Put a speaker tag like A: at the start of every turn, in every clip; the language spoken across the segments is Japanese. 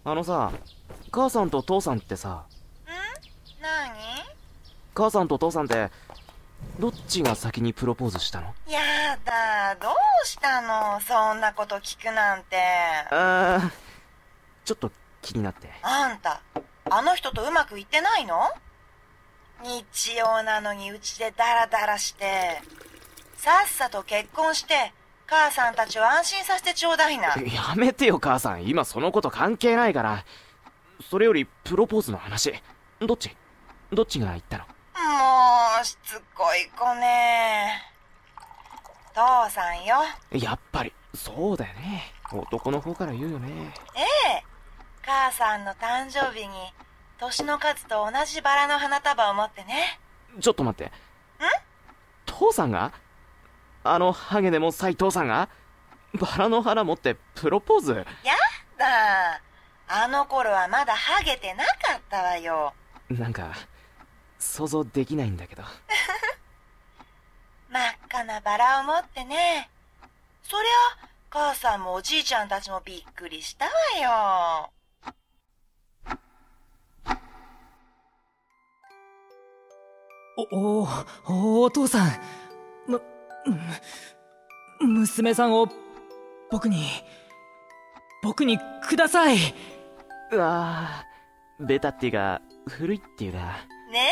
A: あのさ、母さんと父さんってさ、
B: 何？
A: 母さんと父さんってどっちが先にプロポーズしたの？
B: やだ、どうしたの？そんなこと聞くなんて。
A: ちょっと気になって。
B: あんた、あの人とうまくいってないの？日曜なのにうちでダラダラして、さっさと結婚して母さんたちを安心させてちょうだいな。
A: やめてよ母さん、今そのこと関係ないから。それよりプロポーズの話、どっちが言ったの？
B: もうしつこい子ね。父さんよ。
A: やっぱりそうだよね、男の方から言うよね。
B: ええ、母さんの誕生日に年の数と同じバラの花束を持ってね。
A: ちょっと待って、父さんが？あのハゲでも斎藤さんがバラの花持ってプロポーズ？
B: やだ、あの頃はまだハゲてなかったわよ。
A: なんか想像できないんだけど。
B: 真っ赤なバラを持ってね。そりゃ母さんもおじいちゃんたちもびっくりしたわよ。
C: お父さん、娘さんを僕にください。
A: うわー、ベタっていうか古いっていうか。
B: ね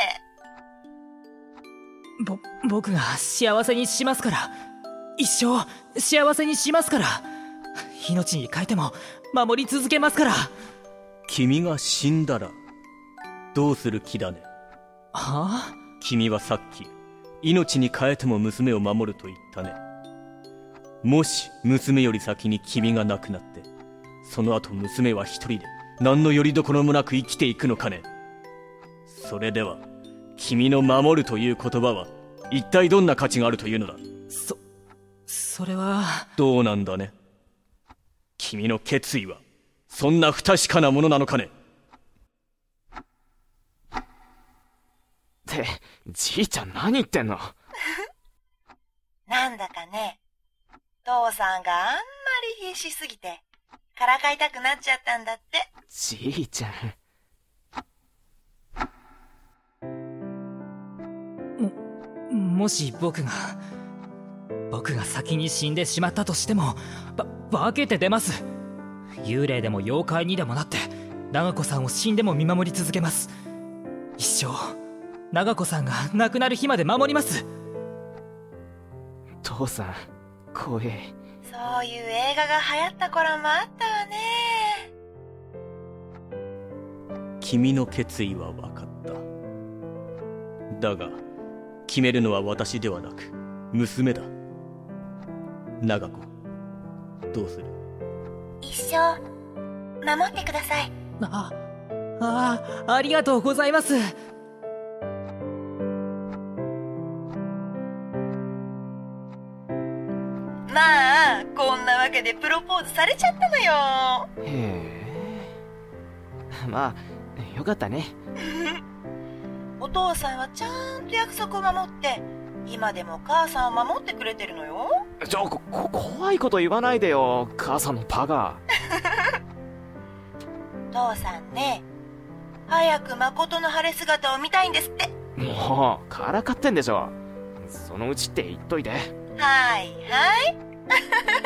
C: 僕が幸せにしますから、一生幸せにしますから、命に変えても守り続けますから。
D: 君が死んだらどうする気だね？
C: はあ？
D: 君はさっき命に変えても娘を守ると言ったね。もし娘より先に君が亡くなって、その後娘は一人で何の拠り所もなく生きていくのかね？それでは君の守るという言葉は一体どんな価値があるというのだ？
C: それは
D: どうなんだね？君の決意はそんな不確かなものなのかね？
A: ってじいちゃん何言ってんの？
B: なんだかね、父さんがあんまり必死すぎてからかいたくなっちゃったんだって。
A: じいちゃん。
C: もし僕が先に死んでしまったとしても化けて出ます。幽霊でも妖怪にでもなって長子さんを死んでも見守り続けます。一生長子さんが亡くなる日まで守ります。
A: 父さん怖え。
B: そういう映画が流行った頃もあったわね。
D: 君の決意は分かった。だが決めるのは私ではなく娘だ。長子、どうする？
B: 一生守ってください。
C: ありがとうございます。
B: まあこんなわけでプロポーズされちゃったのよ。
A: へえ、まあよかったね。
B: お父さんはちゃんと約束を守って今でも母さんを守ってくれてるのよ。
A: 怖いこと言わないでよ、母さんのバカ。
B: 父さんね、早く誠の晴れ姿を見たいんですって。
A: もうからかってんでしょ。そのうちって言っといて。
B: はいはい。